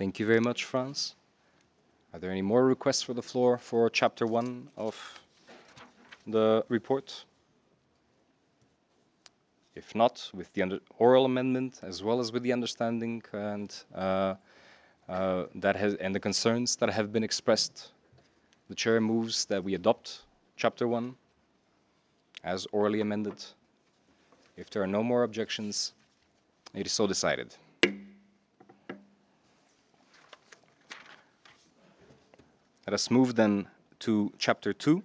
Thank you very much, Franz. Are there any more requests for the floor for Chapter 1 of the report? If not, with the oral amendment, as well as with the understanding and the concerns that have been expressed, the chair moves that we adopt Chapter 1 as orally amended. If there are no more objections, it is so decided. Let us move then to Chapter 2.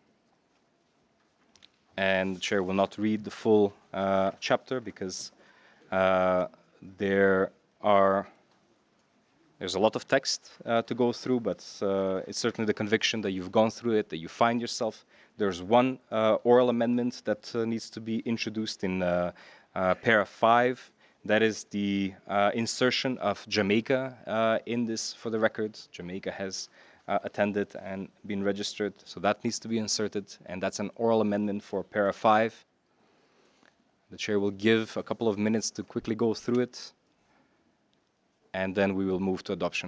And the chair will not read the full chapter because there's a lot of text to go through, but it's certainly the conviction that you've gone through it, that you find yourself. There's one oral amendment that needs to be introduced in para 5. That is the insertion of Jamaica in this for the record. Jamaica has attended and been registered, so that needs to be inserted, and that's an oral amendment for para 5. The chair will give a couple of minutes to quickly go through it, and then we will move to adoption.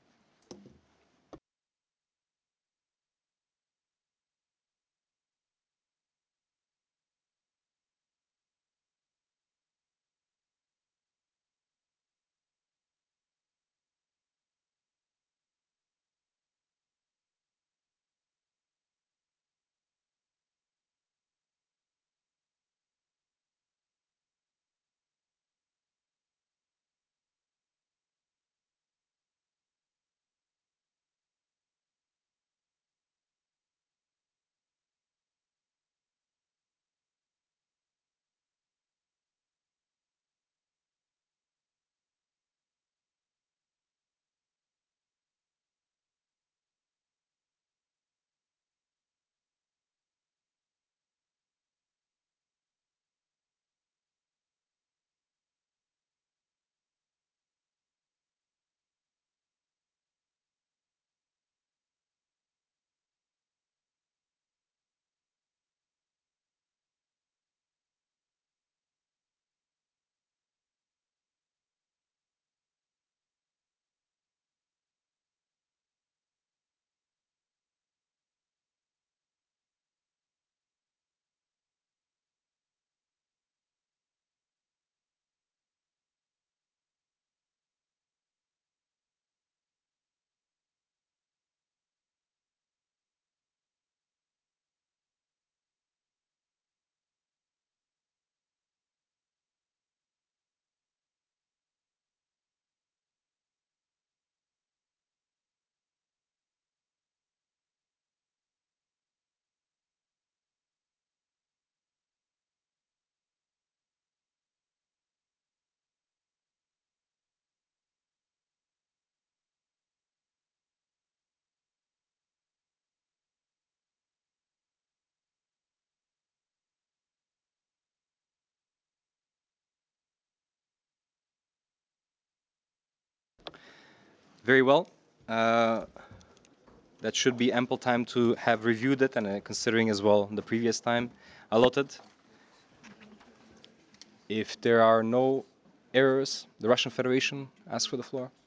Very well. That should be ample time to have reviewed it and considering as well the previous time allotted. If there are no errors, the Russian Federation asks for the floor.